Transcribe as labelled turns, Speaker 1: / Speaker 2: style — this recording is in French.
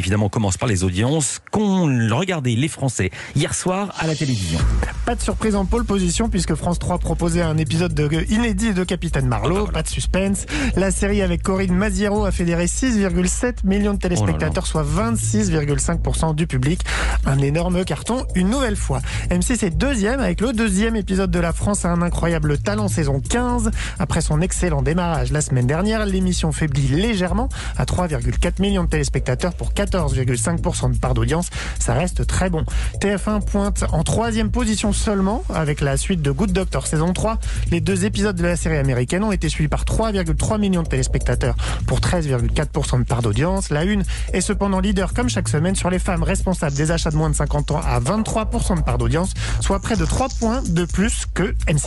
Speaker 1: évidemment, on commence par les audiences. Qu'ont regardé les Français hier soir à la télévision?
Speaker 2: Pas de surprise en pole position puisque France 3 proposait un épisode inédit de Capitaine Marlowe. Pas de suspense. La série avec Corinne Maziero a fédéré 6,7 millions de téléspectateurs, soit 26,5% du public. Un énorme carton une nouvelle fois. M6 est deuxième avec le deuxième épisode de La France a un incroyable talent, saison 15. Après son excellent démarrage la semaine dernière, l'émission faiblit légèrement à 3,4 millions de téléspectateurs pour 14,5% de part d'audience. Ça reste très bon. TF1 pointe en troisième position seulement avec la suite de Good Doctor saison 3. Les deux épisodes de la série américaine ont été suivis par 3,3 millions de téléspectateurs pour 13,4% de part d'audience. La Une est cependant leader comme chaque semaine sur les femmes responsables des achats de moins de 50 ans à 23% de part d'audience, soit près de 3 points de plus que M6.